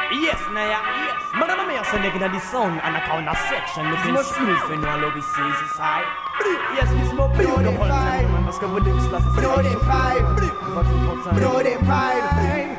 Yes, Naya, yes. Madam, I'm here sending in the sound and a corner section. Looking smooth and all of the season side. Yes, we smoke beautiful. Let's go with this last. Bro, them five.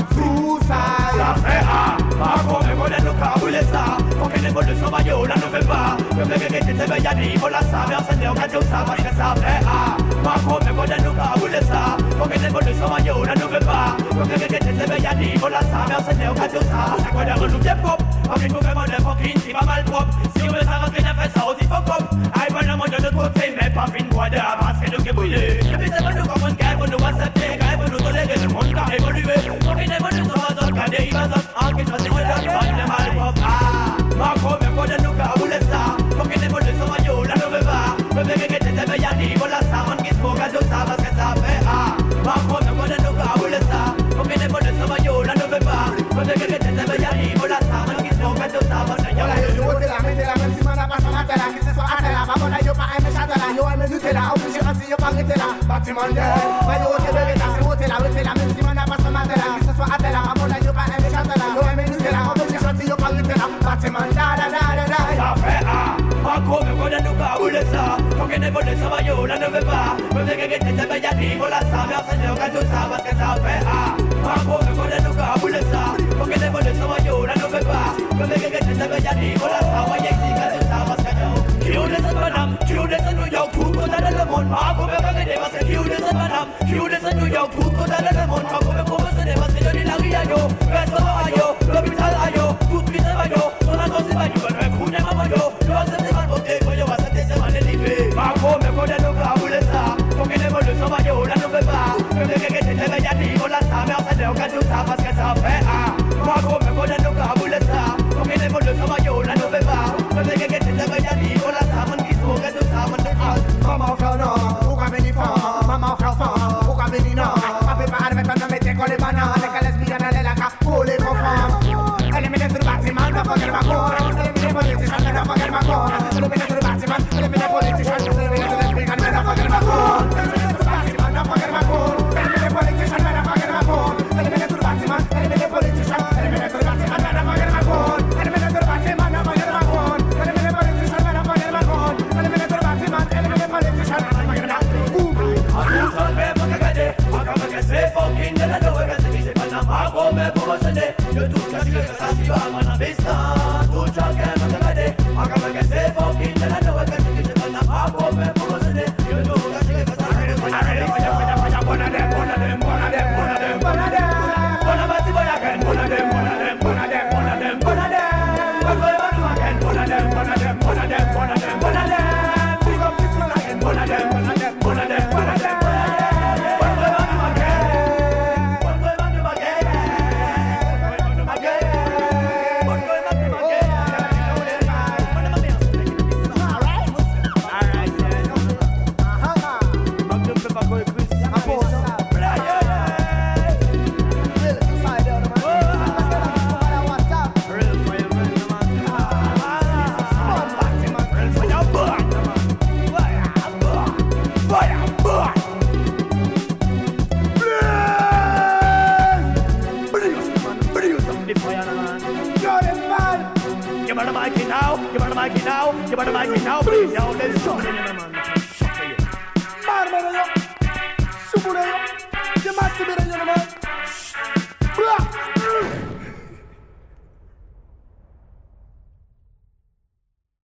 Suicide. Ça fait A, ma come vuole Luca Bulesa. Come ne voglio so io la non va. Non è che te veglia di vola sa, mi sente un cazzo sa, ma che ça fait A, ma come vuole Luca Bulesa. Come ne voglio so io la non va. Non è che te veglia di vola sa, mi sente un cazzo sa, ma guarda con l'uke pop. Ma che tu fai male fucking si va mal pop. Si vuoi sa che ne fai sa o ti fuck up. Ai parla mo de côté mais pas fin guarda, parce que tu brûler. Je vais savoir comment on gagne, on doit s'accepter, on doit tolérer le monde a évolué. On ne voglio so Kade ibazat, anche se non è da mal pop. Ma come vuole Luca Bulesa. Come ne voglio so io la non va. Perché che te veglia di vola sa, man che smoga tu sa, ma che sa fe A. Ma come vuole Luca Bulesa. Come ne voglio so io la non va. Perché che te veglia di vola sa, man che smoga tu sa, ma che sa fe A. Yo te la mete la menzimana passa la tela, che se so a tela, ma bona io pa e me chatela, io e me nutella, o che ci io pa nutella, battimande. Ma io te beve ta se te la menzimana passa la tela, che se so a tela, ma bona io pa e me chatela, io e me nutella, o che ci io pa nutella, battimande da. Ça fait A, ma come vuole Luca Bulesa. Come ne voglio so io la non va. Perché che te veglia di vola sa, mi sente un cazzo sa, ma che sa fe A. Ma come vuole Luca Bulesa. Come ne voglio so io la non va. Perché che te veglia di vola sa, ma che sa, ma che sa. Chiude se Panam, chiude se New York, tutto da le mon, ma come che deve essere chiude se Panam, chiude se New York, tutto da le mon, ma come se deve essere di la via io, questo io, l'hospital io, tutto mi serve io, sono cose sbaglio, per me cune mamma io, lo sente mal botte, voglio va sente se male di me, ma come vuole Luca Bulesa, come ne voglio so io, la non va, perché che te veglia di vola sa, mi sente un cazzo sa, ma che sa fe A, ma come vuole Luca Bulesa, come ne voglio so io, la non va, perché che te veglia di vola sa, man che smoga tu sa, man che Mamma fra no, où qu'a veni fa, mamma fra fa, où qu'a veni no, a preparare per non mettere con le banane, che le sbigano le laca, con le confam. Elle me dentro battiman, non fa che ma con, elle me politician, non fa che ma con, elle me dentro battiman, elle me politician, elle me dentro sbigano, non fa che ma con, elle me dentro battiman, non fa che ma con, elle me politician, non fa che ma con, elle me dentro battiman, elle me politician, elle me dentro battiman, non fa che ma con, elle me dentro battiman, non fa che ma con, elle me politician, non fa che ma con, elle me dentro battiman, elle me politician, non fa che ma fucking della dove che si fanno ma come può essere io tu che si va ma non vista tu già che non vede ma come che se fucking della dove che si fanno ma come può essere io tu che si fa Give me the mic now, please. Yo, there's something in the man. Shut you. Man, yo. Super, yo.